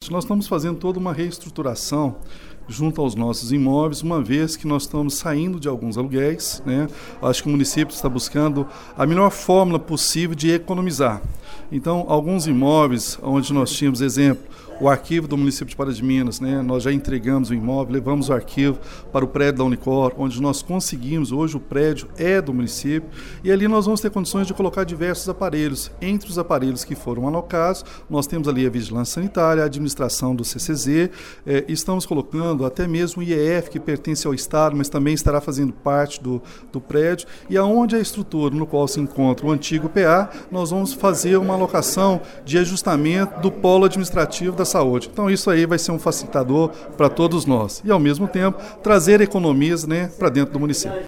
seguinte, nós estamos fazendo toda uma reestruturação junto aos nossos imóveis, uma vez que nós estamos saindo de alguns aluguéis, né? Acho que o município está buscando a melhor fórmula possível de economizar. Então, alguns imóveis onde nós tínhamos, exemplo, o arquivo do município de Pará de Minas, né? Nós já entregamos o imóvel, levamos o arquivo para o prédio da Unicor, onde nós conseguimos, hoje o prédio é do município, e ali nós vamos ter condições de colocar diversos aparelhos. Entre os aparelhos que foram alocados, nós temos ali a vigilância sanitária, a administração do CCZ, estamos colocando até mesmo o IEF, que pertence ao Estado, mas também estará fazendo parte do prédio, e aonde a estrutura no qual se encontra o antigo PA, nós vamos fazer uma alocação de ajustamento do polo administrativo da saúde. Então isso aí vai ser um facilitador para todos nós e, ao mesmo tempo, trazer economias, né, para dentro do município.